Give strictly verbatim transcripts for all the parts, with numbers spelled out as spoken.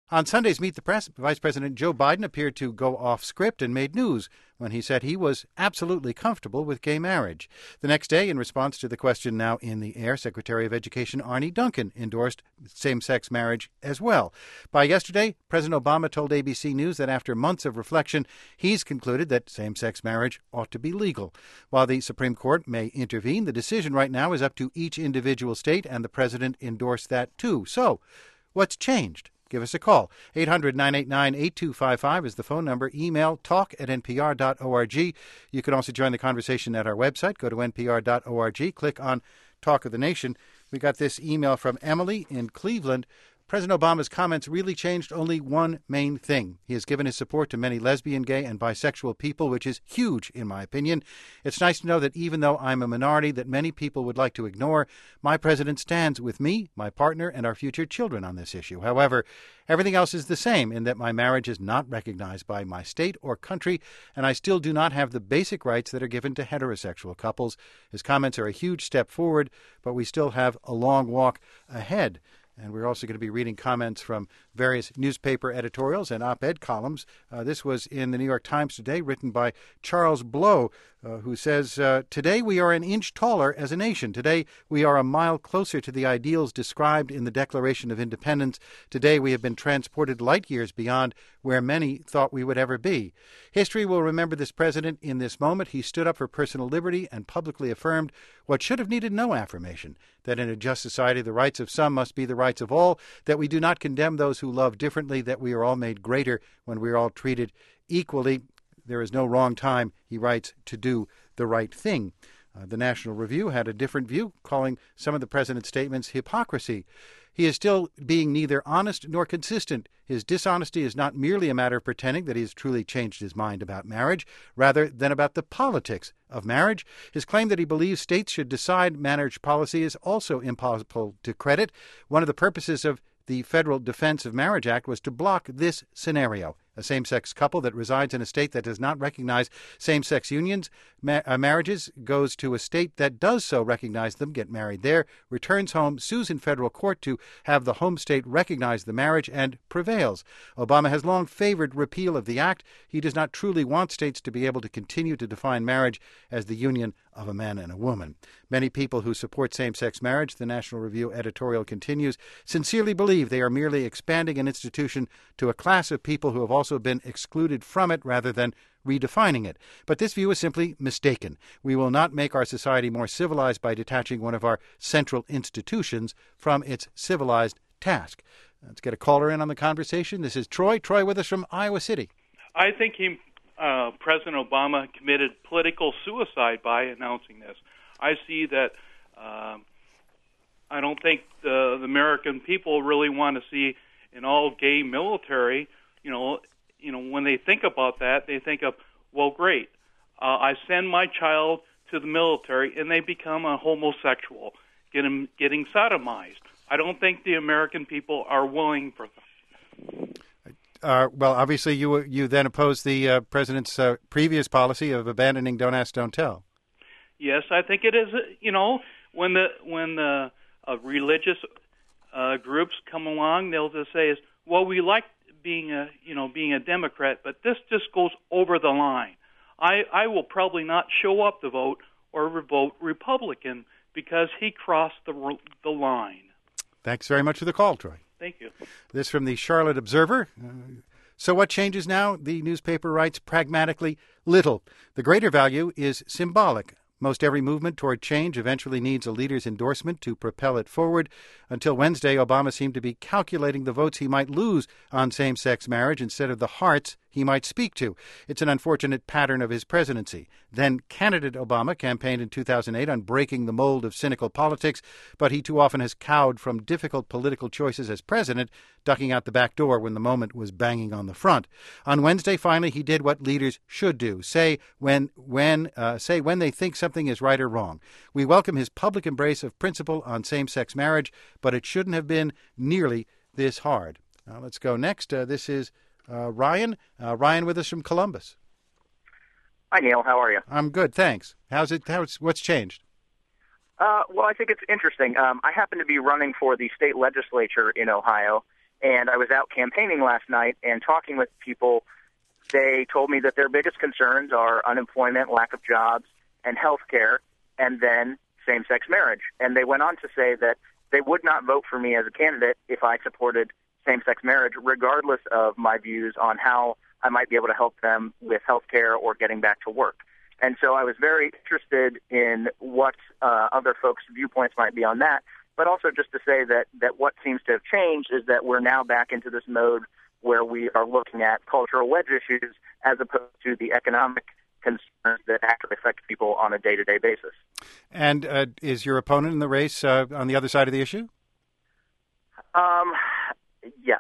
On Sunday's Meet the Press, Vice President Joe Biden appeared to go off script and made news when he said he was absolutely comfortable with gay marriage. The next day, in response to the question now in the air, Secretary of Education Arne Duncan endorsed same-sex marriage as well. By yesterday, President Obama told A B C News that after months of reflection, he's concluded that same-sex marriage ought to be legal. While the Supreme Court may intervene, the decision right now is up to each individual state, and the president endorsed that too. So, what's changed? Give us a call. eight hundred, nine eight nine, eight two five five is the phone number. Email talk at n p r dot org. You can also join the conversation at our website. Go to n p r dot org. Click on Talk of the Nation. We got this email from Emily in Cleveland. President Obama's comments really changed only one main thing. He has given his support to many lesbian, gay, and bisexual people, which is huge, in my opinion. It's nice to know that even though I'm a minority that many people would like to ignore, my president stands with me, my partner, and our future children on this issue. However, everything else is the same in that my marriage is not recognized by my state or country, and I still do not have the basic rights that are given to heterosexual couples. His comments are a huge step forward, but we still have a long walk ahead. And we're also going to be reading comments from various newspaper editorials and op-ed columns. Uh, this was in the New York Times today, written by Charles Blow, uh, who says, uh, today we are an inch taller as a nation. Today we are a mile closer to the ideals described in the Declaration of Independence. Today we have been transported light years beyond where many thought we would ever be. History will remember this president in this moment. He stood up for personal liberty and publicly affirmed what should have needed no affirmation, that in a just society the rights of some must be the rights of all, that we do not condemn those who love differently, that we are all made greater when we are all treated equally. There is no wrong time, he writes, to do the right thing. Uh, the National Review had a different view, calling some of the president's statements hypocrisy. He is still being neither honest nor consistent. His dishonesty is not merely a matter of pretending that he has truly changed his mind about marriage, rather than about the politics of marriage. His claim that he believes states should decide marriage policy is also impossible to credit. One of the purposes of the Federal Defense of Marriage Act was to block this scenario. A same-sex couple that resides in a state that does not recognize same-sex unions, ma- uh, marriages, goes to a state that does so recognize them, get married there, returns home, sues in federal court to have the home state recognize the marriage, and prevails. Obama has long favored repeal of the act. He does not truly want states to be able to continue to define marriage as the union of a man and a woman. Many people who support same-sex marriage, the National Review editorial continues, sincerely believe they are merely expanding an institution to a class of people who have also been excluded from it rather than redefining it. But this view is simply mistaken. We will not make our society more civilized by detaching one of our central institutions from its civilized task. Let's get a caller in on the conversation. This is Troy. Troy with us from Iowa City. I think he, uh, President Obama committed political suicide by announcing this. I see that uh, I don't think the, the American people really want to see an all-gay military. You know, you know, when they think about that, they think of, well, great, uh, I send my child to the military and they become a homosexual, getting, getting sodomized. I don't think the American people are willing for that. Uh, well, obviously, you you then oppose the uh, president's uh, previous policy of abandoning Don't Ask, Don't Tell. Yes, I think it is. You know, when the when the uh, religious uh, groups come along, they'll just say, "Is well, we like being a you know being a Democrat, but this just goes over the line. I I will probably not show up to vote or vote Republican because he crossed the the line." Thanks very much for the call, Troy. Thank you. This from the Charlotte Observer. Uh, so what changes now? The newspaper writes pragmatically, little. The greater value is symbolic. Most every movement toward change eventually needs a leader's endorsement to propel it forward. Until Wednesday, Obama seemed to be calculating the votes he might lose on same-sex marriage instead of the hearts he might speak to. It's an unfortunate pattern of his presidency. Then candidate Obama campaigned in two thousand eight on breaking the mold of cynical politics, but he too often has cowed from difficult political choices as president, ducking out the back door when the moment was banging on the front. On Wednesday, finally, he did what leaders should do, say when when uh, say when they think something is right or wrong. We welcome his public embrace of principle on same-sex marriage, but it shouldn't have been nearly this hard. Now, let's go next. Uh, this is uh, Ryan. Uh, Ryan with us from Columbus. Hi, Neil. How are you? I'm good, thanks. How's it? How's what's changed? Uh, well, I think it's interesting. Um, I happen to be running for the state legislature in Ohio, And I was out campaigning last night and talking with people. They told me that their biggest concerns are unemployment, lack of jobs, and health care, and then same-sex marriage. And they went on to say that they would not vote for me as a candidate if I supported same-sex marriage, regardless of my views on how I might be able to help them with health care or getting back to work. And so I was very interested in what uh, other folks' viewpoints might be on that, but also just to say that, that what seems to have changed is that we're now back into this mode where we are looking at cultural wedge issues as opposed to the economic concerns that actually affect people on a day-to-day basis. And uh, is your opponent in the race uh, on the other side of the issue? Um, yes.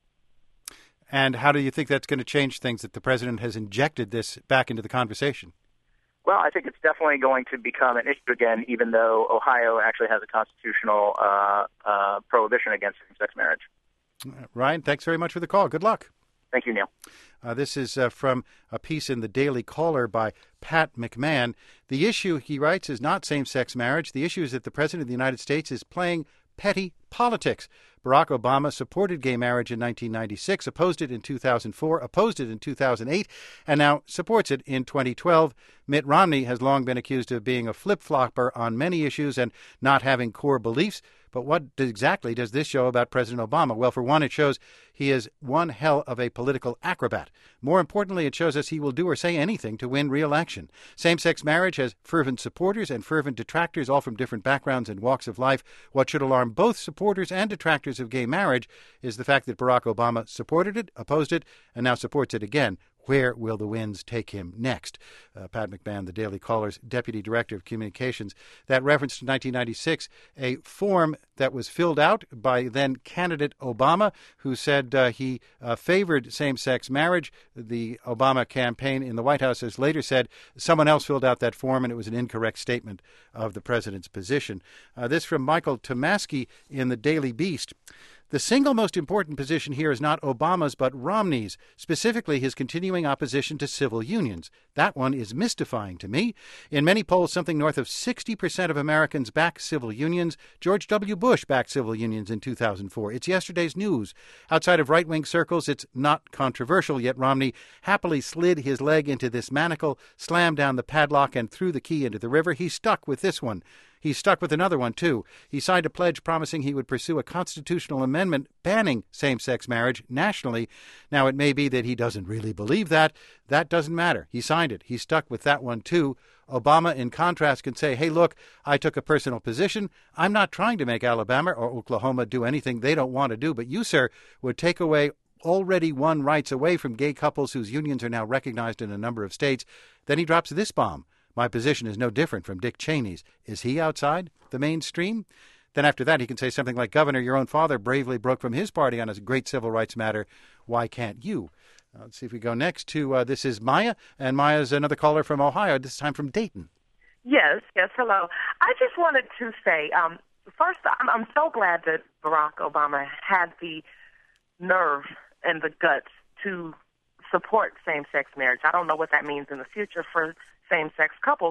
And how do you think that's going to change things that the president has injected this back into the conversation? Well, I think it's definitely going to become an issue again, even though Ohio actually has a constitutional uh, uh, prohibition against same-sex marriage. Ryan, thanks very much for the call. Good luck. Thank you, Neil. Uh, this is uh, from a piece in the Daily Caller by Pat McMahon. The issue, he writes, is not same-sex marriage. The issue is that the President of the United States is playing petty politics. Barack Obama supported gay marriage in nineteen ninety-six, opposed it in two thousand four, opposed it in two thousand eight, and now supports it in twenty twelve. Mitt Romney has long been accused of being a flip-flopper on many issues and not having core beliefs. But what exactly does this show about President Obama? Well, for one, it shows he is one hell of a political acrobat. More importantly, it shows us he will do or say anything to win re-election. Same-sex marriage has fervent supporters and fervent detractors, all from different backgrounds and walks of life. What should alarm both supporters and detractors of gay marriage is the fact that Barack Obama supported it, opposed it, and now supports it again. Where will the winds take him next? Uh, Pat McMahon, the Daily Caller's Deputy Director of Communications. That reference to nineteen ninety-six, a form that was filled out by then candidate Obama, who said uh, he uh, favored same-sex marriage. The Obama campaign in the White House has later said someone else filled out that form and it was an incorrect statement of the president's position. Uh, this from Michael Tomasky in the Daily Beast. The single most important position here is not Obama's, but Romney's, specifically his continuing opposition to civil unions. That one is mystifying to me. In many polls, something north of sixty percent of Americans back civil unions. George W. Bush backed civil unions in two thousand four. It's yesterday's news. Outside of right-wing circles, it's not controversial, yet Romney happily slid his leg into this manacle, slammed down the padlock, and threw the key into the river. He's stuck with this one. He's stuck with another one, too. He signed a pledge promising he would pursue a constitutional amendment banning same-sex marriage nationally. Now, it may be that he doesn't really believe that. That doesn't matter. He signed it. He's stuck with that one, too. Obama, in contrast, can say, hey, look, I took a personal position. I'm not trying to make Alabama or Oklahoma do anything they don't want to do, but you, sir, would take away already won rights away from gay couples whose unions are now recognized in a number of states. Then he drops this bomb. My position is no different from Dick Cheney's. Is he outside the mainstream? Then after that, he can say something like, Governor, your own father bravely broke from his party on a great civil rights matter. Why can't you? Uh, let's see if we go next to, uh, this is Maya, and Maya's another caller from Ohio, this time from Dayton. Yes, yes, hello. I just wanted to say, um, first, I'm, I'm so glad that Barack Obama had the nerve and the guts to support same-sex marriage. I don't know what that means in the future for same-sex couples,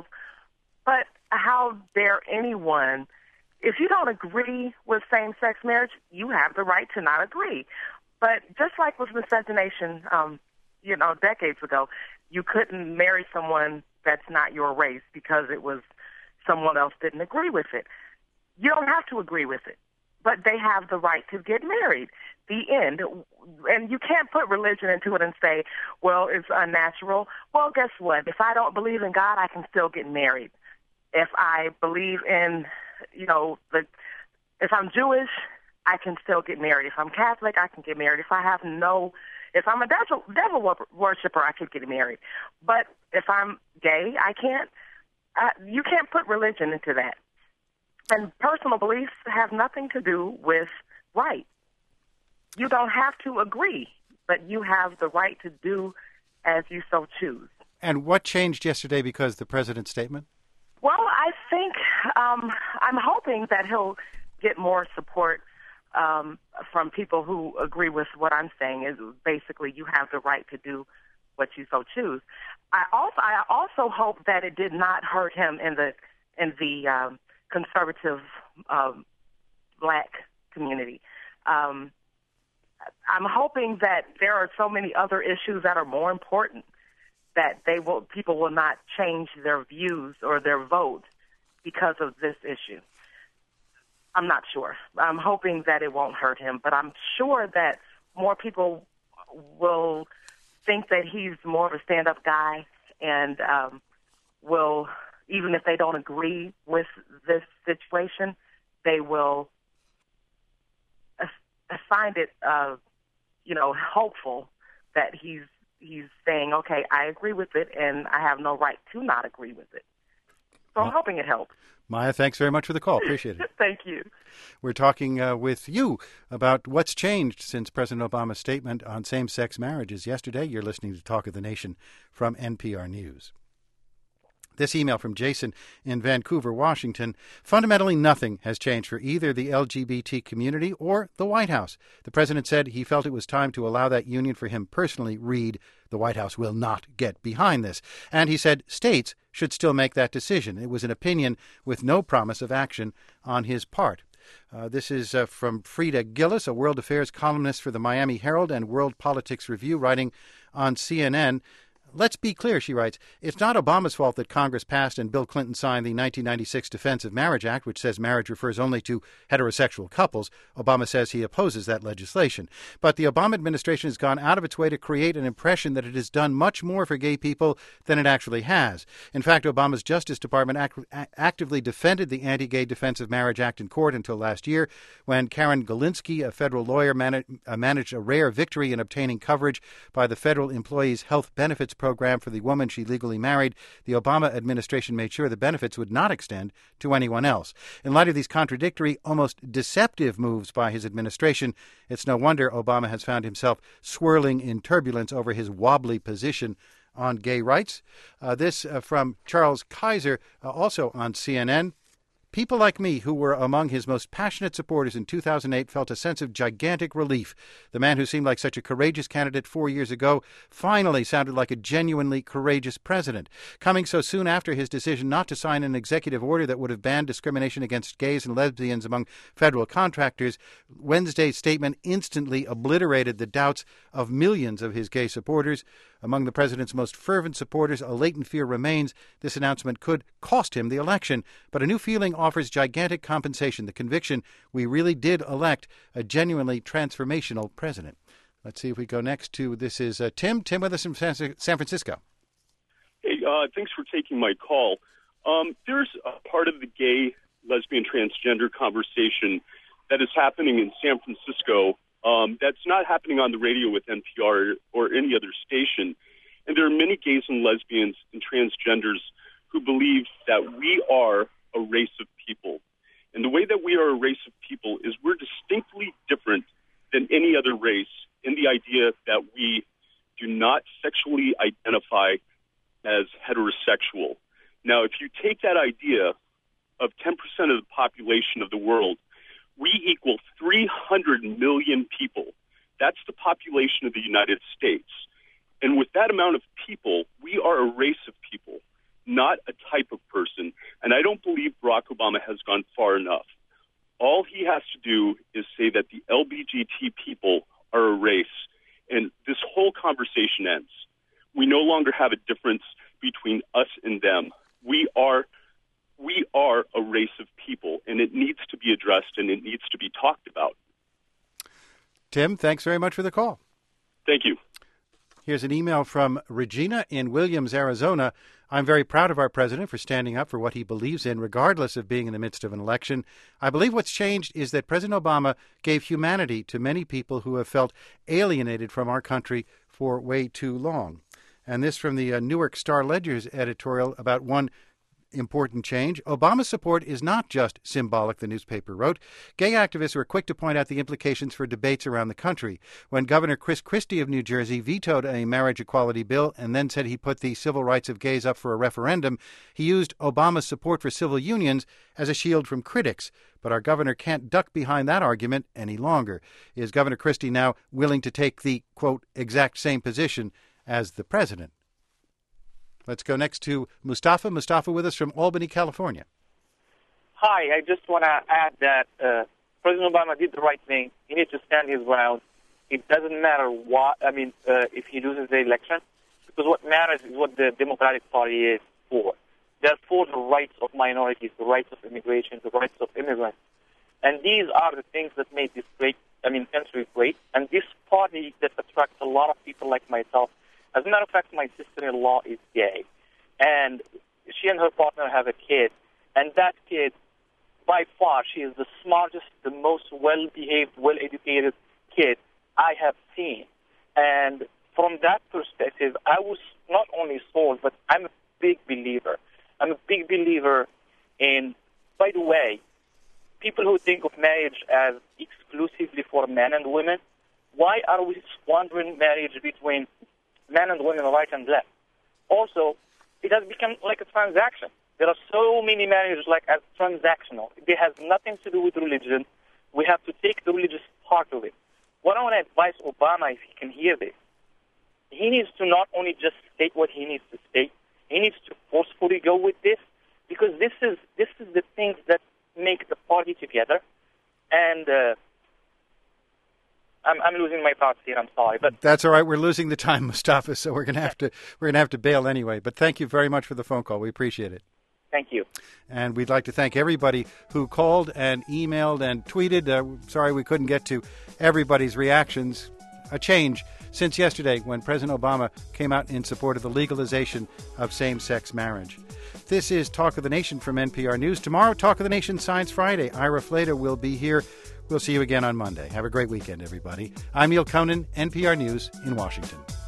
but how dare anyone, if you don't agree with same-sex marriage, you have the right to not agree. But just like with miscegenation, um, you know, decades ago, you couldn't marry someone that's not your race because it was someone else didn't agree with it. You don't have to agree with it, but they have the right to get married. The end. And you can't put religion into it and say, well, it's unnatural. Well, guess what? If I don't believe in God, I can still get married. If I believe in, you know, the, if I'm Jewish, I can still get married. If I'm Catholic, I can get married. If I have no, if I'm a devil, devil worshiper, I could get married. But if I'm gay, I can't. Uh, you can't put religion into that. And personal beliefs have nothing to do with right. You don't have to agree, but you have the right to do as you so choose. And what changed yesterday because of the president's statement? Well, I think um, I'm hoping that he'll get more support um, from people who agree with what I'm saying. Is basically you have the right to do what you so choose. I also I also hope that it did not hurt him in the in the um, conservative um, black community. Um, I'm hoping that there are so many other issues that are more important that they will people will not change their views or their vote because of this issue. I'm not sure. I'm hoping that it won't hurt him, but I'm sure that more people will think that he's more of a stand-up guy and um, will, even if they don't agree with this situation, they will uh, find it, uh, you know, hopeful that he's he's saying, okay, I agree with it, and I have no right to not agree with it. So I'm hoping it helps. Maya, thanks very much for the call. Appreciate it. Thank you. We're talking uh, with you about what's changed since President Obama's statement on same-sex marriages yesterday. You're listening to Talk of the Nation from N P R News. This email from Jason in Vancouver, Washington. Fundamentally nothing has changed for either the L G B T community or the White House. The president said he felt it was time to allow that union for him personally. Read, the White House will not get behind this. And he said states should still make that decision. It was an opinion with no promise of action on his part. Uh, this is uh, from Frida Gillis, a world affairs columnist for the Miami Herald and World Politics Review, writing on C N N. Let's be clear, she writes, it's not Obama's fault that Congress passed and Bill Clinton signed the nineteen ninety-six Defense of Marriage Act, which says marriage refers only to heterosexual couples. Obama says he opposes that legislation. But the Obama administration has gone out of its way to create an impression that it has done much more for gay people than it actually has. In fact, Obama's Justice Department act- actively defended the Anti-Gay Defense of Marriage Act in court until last year, when Karen Galinsky, a federal lawyer, man- uh, managed a rare victory in obtaining coverage by the Federal Employees Health Benefits Program for the woman she legally married. The Obama administration made sure the benefits would not extend to anyone else. In light of these contradictory, almost deceptive moves by his administration, it's no wonder Obama has found himself swirling in turbulence over his wobbly position on gay rights. Uh, this uh, from Charles Kaiser, uh, also on C N N. People like me, who were among his most passionate supporters in two thousand eight, felt a sense of gigantic relief. The man who seemed like such a courageous candidate four years ago finally sounded like a genuinely courageous president. Coming so soon after his decision not to sign an executive order that would have banned discrimination against gays and lesbians among federal contractors, Wednesday's statement instantly obliterated the doubts of millions of his gay supporters. Among the president's most fervent supporters, a latent fear remains this announcement could cost him the election. But a new feeling offers gigantic compensation, the conviction we really did elect a genuinely transformational president. Let's see if we go next to, this is uh, Tim. Tim with us from San Francisco. Hey, uh, thanks for taking my call. Um, there's a part of the gay, lesbian, transgender conversation that is happening in San Francisco Um, that's not happening on the radio with N P R or any other station. And there are many gays and lesbians and transgenders who believe that we are a race of people. And the way that we are a race of people is we're distinctly different than any other race in the idea that we do not sexually identify as heterosexual. Now, if you take that idea of ten percent of the population of the world, we equal three hundred million people. That's the population of the United States. And with that amount of people, we are a race of people, not a type of person. And I don't believe Barack Obama has gone far enough. All he has to do is say that the L G B T people are a race, and this whole conversation ends. We no longer have a difference between us and them. We are We are a race of people, and it needs to be addressed, and it needs to be talked about. Tim, thanks very much for the call. Thank you. Here's an email from Regina in Williams, Arizona. I'm very proud of our president for standing up for what he believes in, regardless of being in the midst of an election. I believe what's changed is that President Obama gave humanity to many people who have felt alienated from our country for way too long. And this from the uh, Newark Star-Ledger's editorial about one important change. Obama's support is not just symbolic, the newspaper wrote. Gay activists were quick to point out the implications for debates around the country. When Governor Chris Christie of New Jersey vetoed a marriage equality bill and then said he put the civil rights of gays up for a referendum, he used Obama's support for civil unions as a shield from critics. But our governor can't duck behind that argument any longer. Is Governor Christie now willing to take the, quote, exact same position as the president? Let's go next to Mustafa. Mustafa with us from Albany, California. Hi, I just want to add that uh, President Obama did the right thing. He needs to stand his ground. it doesn't matter what, I mean, uh, if he loses the election, because what matters is what the Democratic Party is for. They're for the rights of minorities, the rights of immigration, the rights of immigrants. And these are the things that made this great, I mean, country great. And this party that attracts a lot of people like myself. As a matter of fact, my sister-in-law is gay. And she and her partner have a kid. And that kid, by far, she is the smartest, the most well-behaved, well-educated kid I have seen. And from that perspective, I was not only sold, but I'm a big believer. I'm a big believer in, by the way, people who think of marriage as exclusively for men and women, why are we squandering marriage between men and women right and left? Also, it has become like a transaction. There are so many marriages like as transactional. It has nothing to do with religion. We have to take the religious part of it. What I want to advise Obama, if he can hear this, he needs to not only just state what he needs to state, he needs to forcefully go with this, because this is this is the things that make the party together. And uh, I'm, I'm losing my thoughts here. I'm sorry, but that's all right. We're losing the time, Mustafa. So we're going to have to we're going to have to bail anyway. But thank you very much for the phone call. We appreciate it. Thank you. And we'd like to thank everybody who called and emailed and tweeted. Uh, sorry we couldn't get to everybody's reactions. A change since yesterday when President Obama came out in support of the legalization of same-sex marriage. This is Talk of the Nation from N P R News. Tomorrow, Talk of the Nation Science Friday. Ira Flatow will be here. We'll see you again on Monday. Have a great weekend, everybody. I'm Neil Conan, N P R News in Washington.